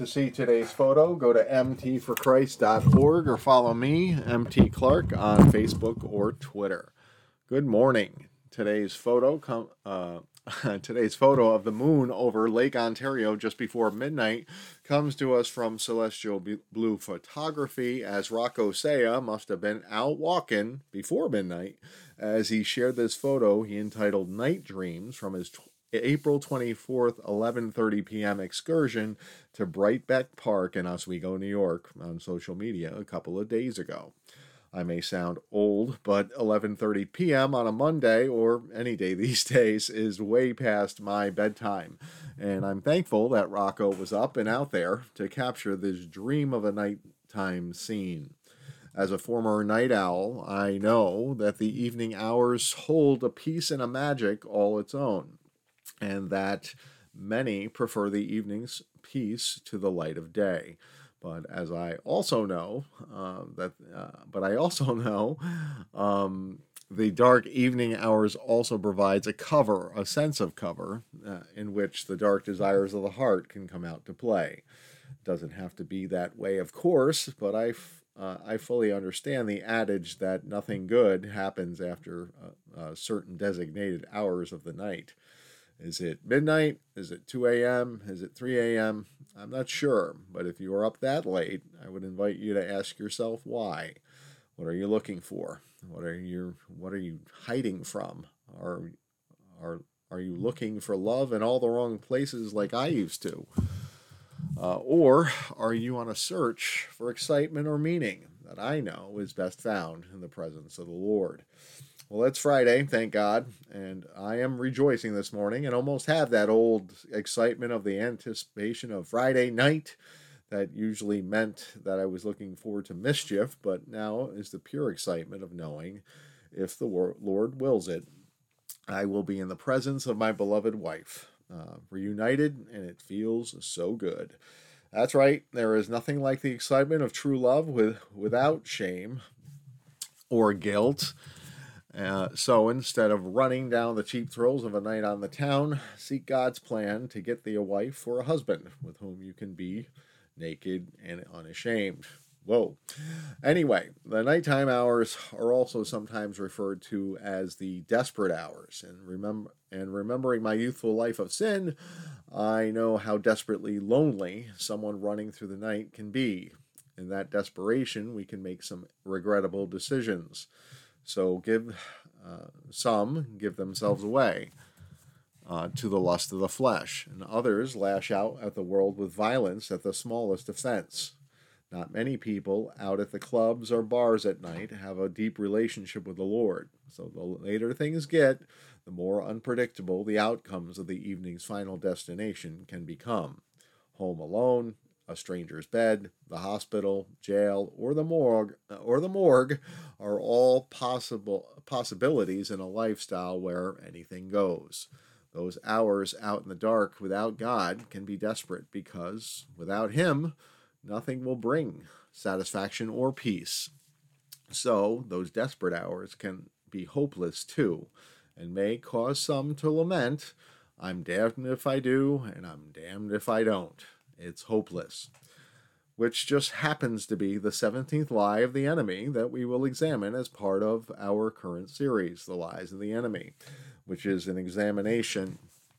To see today's photo, go to mtforchrist.org or follow me, MT Clark, on Facebook or Twitter. Good morning. Today's photo of the moon over Lake Ontario just before midnight comes to us from Celestial Blue Photography, as Rocco Saya must have been out walking before midnight as he shared this photo he entitled Night Dreams from his April 24th, 11:30 p.m. excursion to Brightbeck Park in Oswego, New York, on social media a couple of days ago. I may sound old, but 11:30 p.m. on a Monday, or any day these days, is way past my bedtime. And I'm thankful that Rocco was up and out there to capture this dream of a nighttime scene. As a former night owl, I know that the evening hours hold a peace and a magic all its own, and that many prefer the evening's peace to the light of day. But as I also know, the dark evening hours also provides a sense of cover, in which the dark desires of the heart can come out to play. It doesn't have to be that way, of course, but I fully understand the adage that nothing good happens after certain designated hours of the night. Is it midnight? Is it 2 a.m.? Is it 3 a.m.? I'm not sure, but if you are up that late, I would invite you to ask yourself why. What are you looking for? What are you hiding from? Are you looking for love in all the wrong places like I used to? Or are you on a search for excitement or meaning that I know is best found in the presence of the Lord? Well, it's Friday, thank God, and I am rejoicing this morning and almost have that old excitement of the anticipation of Friday night that usually meant that I was looking forward to mischief, but now is the pure excitement of knowing, if the Lord wills it, I will be in the presence of my beloved wife, reunited, and it feels so good. That's right, there is nothing like the excitement of true love without shame or guilt. So instead of running down the cheap thrills of a night on the town, seek God's plan to get thee a wife or a husband with whom you can be naked and unashamed. Whoa. Anyway, the nighttime hours are also sometimes referred to as the desperate hours. And remembering my youthful life of sin, I know how desperately lonely someone running through the night can be. In that desperation, we can make some regrettable decisions. So some give themselves away to the lust of the flesh, and others lash out at the world with violence at the smallest offense. Not many people out at the clubs or bars at night have a deep relationship with the Lord. So the later things get, the more unpredictable the outcomes of the evening's final destination can become. Home alone, a stranger's bed, the hospital, jail, or the morgue are all possibilities in a lifestyle where anything goes. Those hours out in the dark without God can be desperate because without Him, nothing will bring satisfaction or peace. So those desperate hours can be hopeless too, and may cause some to lament, I'm damned if I do, and I'm damned if I don't. It's hopeless. Which just happens to be the 17th lie of the enemy that we will examine as part of our current series, The Lies of the Enemy, which is an examination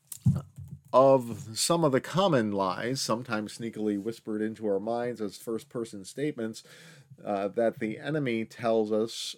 of some of the common lies, sometimes sneakily whispered into our minds as first-person statements, that the enemy tells us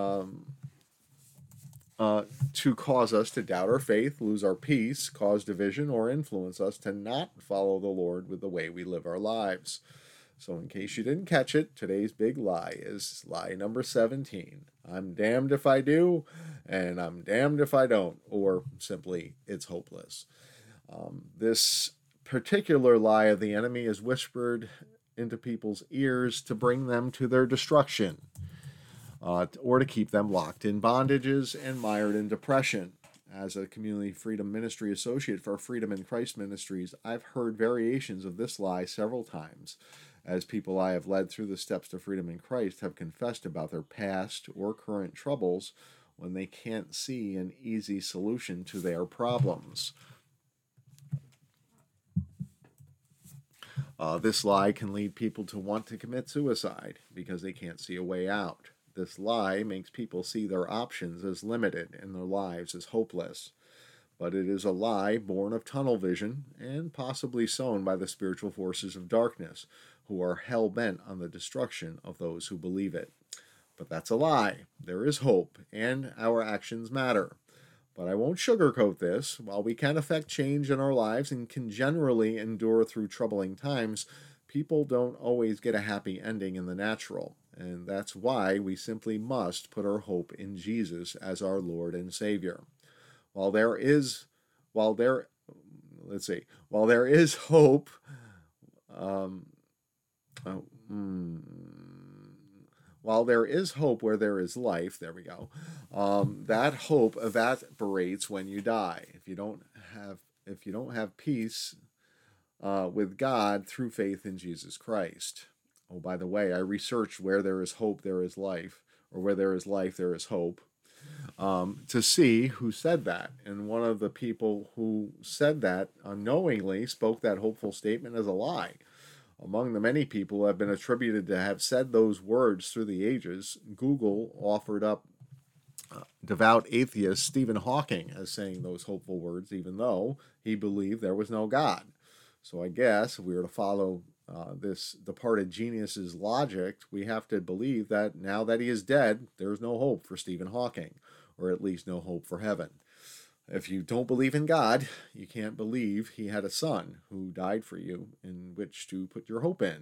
to cause us to doubt our faith, lose our peace, cause division, or influence us to not follow the Lord with the way we live our lives. So in case you didn't catch it, today's big lie is lie number 17. I'm damned if I do, and I'm damned if I don't, or simply, it's hopeless. This particular lie of the enemy is whispered into people's ears to bring them to their destruction, or to keep them locked in bondages and mired in depression. As a Community Freedom Ministry Associate for Freedom in Christ Ministries, I've heard variations of this lie several times, as people I have led through the steps to freedom in Christ have confessed about their past or current troubles when they can't see an easy solution to their problems. This lie can lead people to want to commit suicide because they can't see a way out. This lie makes people see their options as limited and their lives as hopeless. But it is a lie born of tunnel vision and possibly sown by the spiritual forces of darkness, who are hell-bent on the destruction of those who believe it. But that's a lie. There is hope, and our actions matter. But I won't sugarcoat this. While we can affect change in our lives and can generally endure through troubling times, people don't always get a happy ending in the natural. And that's why we simply must put our hope in Jesus as our Lord and Savior. While there is hope, oh, while there is hope where there is life, there we go. That hope evaporates when you die. If you don't have peace with God through faith in Jesus Christ. Oh, by the way, I researched where there is hope, there is life, or where there is life, there is hope. To see who said that. And one of the people who said that unknowingly spoke that hopeful statement as a lie. Among the many people who have been attributed to have said those words through the ages, Google offered up devout atheist Stephen Hawking as saying those hopeful words, even though he believed there was no God. So I guess if we were to follow this departed genius's logic, we have to believe that now that he is dead, there's no hope for Stephen Hawking, or at least no hope for heaven. If you don't believe in God, you can't believe he had a son who died for you in which to put your hope in.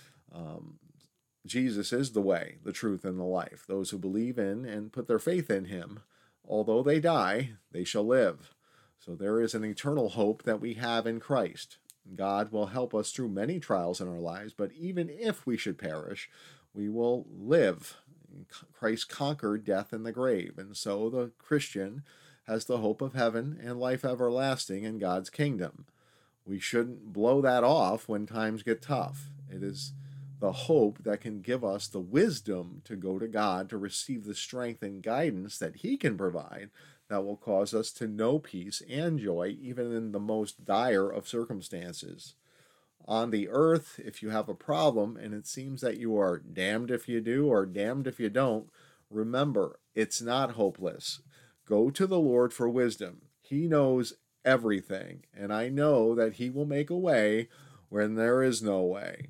Jesus is the way, the truth, and the life. Those who believe in and put their faith in him, although they die, they shall live. So there is an eternal hope that we have in Christ. God will help us through many trials in our lives, but even if we should perish, we will live. Christ conquered death and the grave, and so the Christian has the hope of heaven and life everlasting in God's kingdom. We shouldn't blow that off when times get tough. It is the hope that can give us the wisdom to go to God to receive the strength and guidance that he can provide that will cause us to know peace and joy even in the most dire of circumstances. On the earth, if you have a problem and it seems that you are damned if you do or damned if you don't, remember, it's not hopeless. Go to the Lord for wisdom. He knows everything, and I know that he will make a way when there is no way.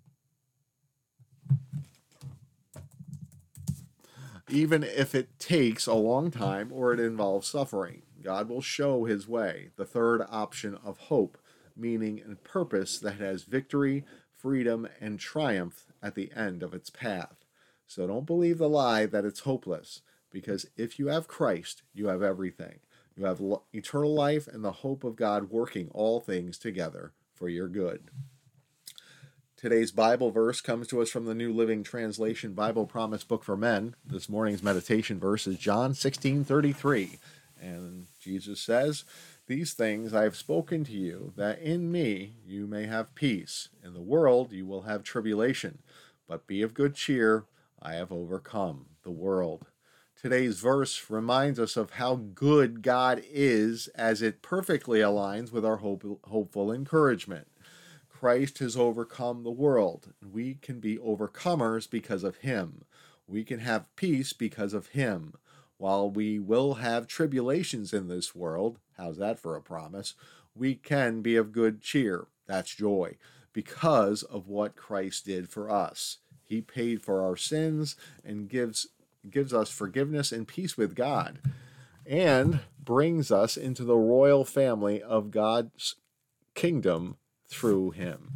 Even if it takes a long time or it involves suffering, God will show his way, the third option of hope, meaning and purpose that has victory, freedom, and triumph at the end of its path. So don't believe the lie that it's hopeless, because if you have Christ, you have everything. You have eternal life and the hope of God working all things together for your good. Today's Bible verse comes to us from the New Living Translation Bible Promise Book for Men. This morning's meditation verse is John 16:33. And Jesus says, "These things I have spoken to you, that in me you may have peace. In the world you will have tribulation, but be of good cheer. I have overcome the world." Today's verse reminds us of how good God is as it perfectly aligns with our hopeful encouragement. Christ has overcome the world. We can be overcomers because of him. We can have peace because of him. While we will have tribulations in this world, how's that for a promise? We can be of good cheer, that's joy, because of what Christ did for us. He paid for our sins and gives us forgiveness and peace with God, and brings us into the royal family of God's kingdom through him.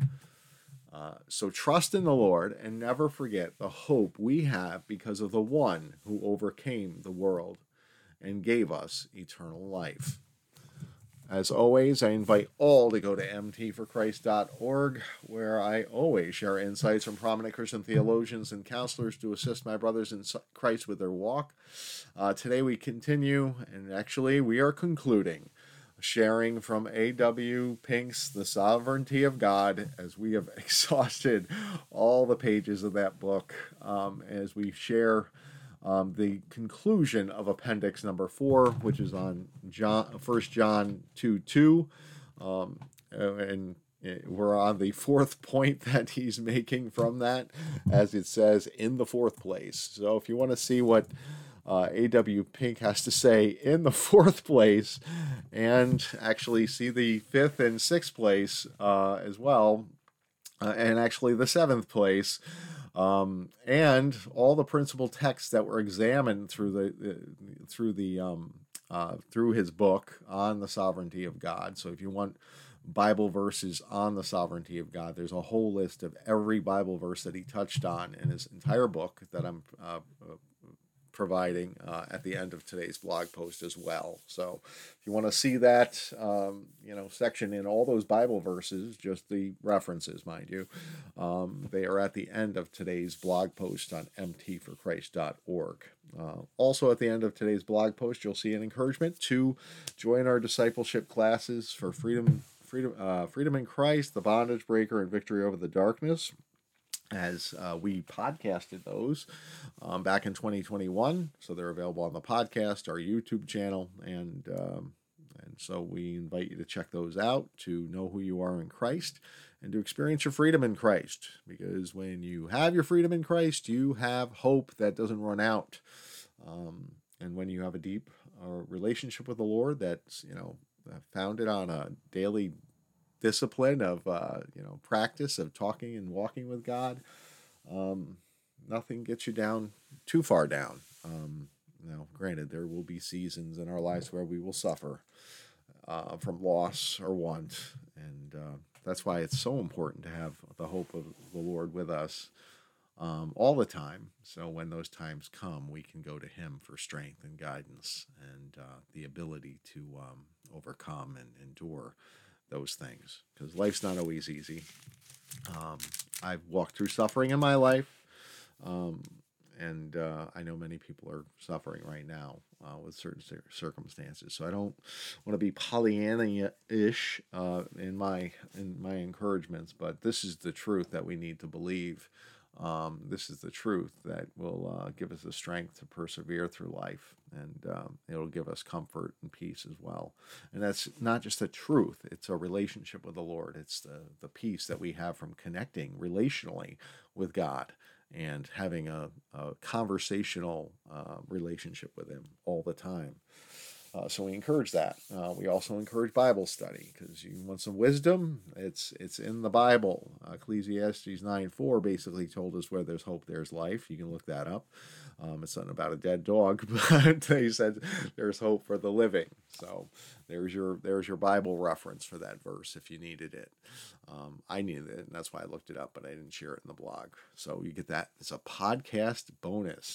So trust in the Lord and never forget the hope we have because of the one who overcame the world and gave us eternal life. As always, I invite all to go to mtforchrist.org, where I always share insights from prominent Christian theologians and counselors to assist my brothers in Christ with their walk. Today we continue, and actually we are concluding, sharing from A.W. Pink's The Sovereignty of God, as we have exhausted all the pages of that book, as we share the conclusion of appendix number 4, which is on 1 John 2:2, and we're on the fourth point that he's making from that, as it says, in the fourth place. So if you want to see what A.W. Pink has to say in the fourth place, and actually see the fifth and sixth place as well, and actually the seventh place, and all the principal texts that were examined through his book on the sovereignty of God. So if you want Bible verses on the sovereignty of God, there's a whole list of every Bible verse that he touched on in his entire book that I'm providing at the end of today's blog post as well. So if you want to see that section in all those Bible verses, just the references, mind you, they are at the end of today's blog post on mtforchrist.org. Also at the end of today's blog post, you'll see an encouragement to join our discipleship classes for freedom in Christ, the bondage breaker, and victory over the darkness, as we podcasted those back in 2021. So they're available on the podcast, our YouTube channel, and so we invite you to check those out, to know who you are in Christ and to experience your freedom in Christ. Because when you have your freedom in Christ, you have hope that doesn't run out. And when you have a deep relationship with the Lord that's founded on a daily discipline of practice of talking and walking with God, nothing gets you down too far down. Now, granted, there will be seasons in our lives where we will suffer from loss or want, and that's why it's so important to have the hope of the Lord with us all the time. So when those times come, we can go to Him for strength and guidance and the ability to overcome and endure those things, because life's not always easy. I've walked through suffering in my life, and I know many people are suffering right now with certain circumstances. So I don't want to be Pollyanna-ish in my encouragements, but this is the truth that we need to believe. This is the truth that will give us the strength to persevere through life, and it'll give us comfort and peace as well. And that's not just the truth, it's a relationship with the Lord. It's the peace that we have from connecting relationally with God and having a conversational relationship with Him all the time. So we encourage that. We also encourage Bible study, because you want some wisdom. It's in the Bible. Ecclesiastes 9:4 basically told us where there's hope, there's life. You can look that up. It's something about a dead dog, but they said there's hope for the living. So there's your Bible reference for that verse if you needed it. I needed it, and that's why I looked it up, but I didn't share it in the blog. So you get that. It's a podcast bonus.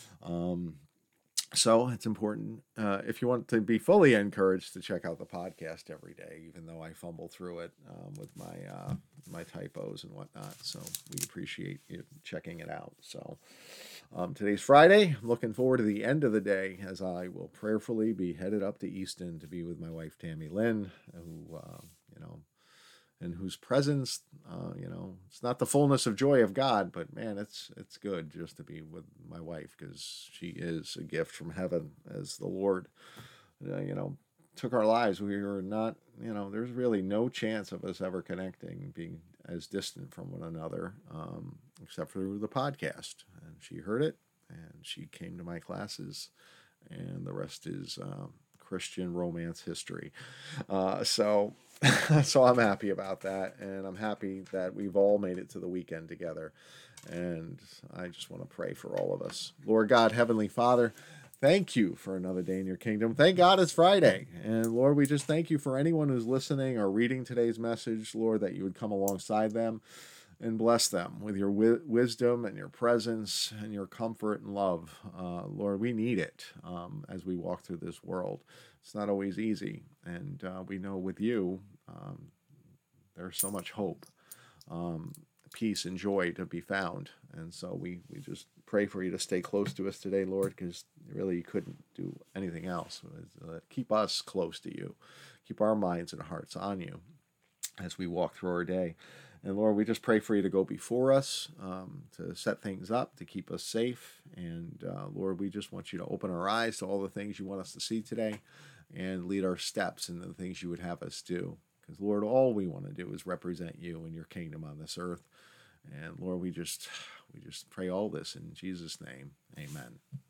So it's important, if you want to be fully encouraged, to check out the podcast every day, even though I fumble through it with my typos and whatnot. So we appreciate you checking it out. So today's Friday. I'm looking forward to the end of the day, as I will prayerfully be headed up to Easton to be with my wife, Tammy Lynn, who, in whose presence, it's not the fullness of joy of God, but man, it's good just to be with my wife, because she is a gift from heaven. As the Lord, took our lives, we were not, there's really no chance of us ever connecting, being as distant from one another, except through the podcast. And she heard it, and she came to my classes, and the rest is Christian romance history. So I'm happy about that, and I'm happy that we've all made it to the weekend together. And I just want to pray for all of us. Lord God, Heavenly Father, thank you for another day in your kingdom. Thank God it's Friday. And Lord, we just thank you for anyone who's listening or reading today's message, Lord, that you would come alongside them and bless them with your wisdom and your presence and your comfort and love. Lord, we need it as we walk through this world. It's not always easy, and we know with you there's so much hope, peace, and joy to be found. And so we just pray for you to stay close to us today, Lord, because really you couldn't do anything else. Keep us close to you. Keep our minds and hearts on you as we walk through our day. And Lord, we just pray for you to go before us, to set things up, to keep us safe. And Lord, we just want you to open our eyes to all the things you want us to see today, and lead our steps in the things you would have us do. Because, Lord, all we want to do is represent you and your kingdom on this earth. And Lord, we just pray all this in Jesus' name. Amen.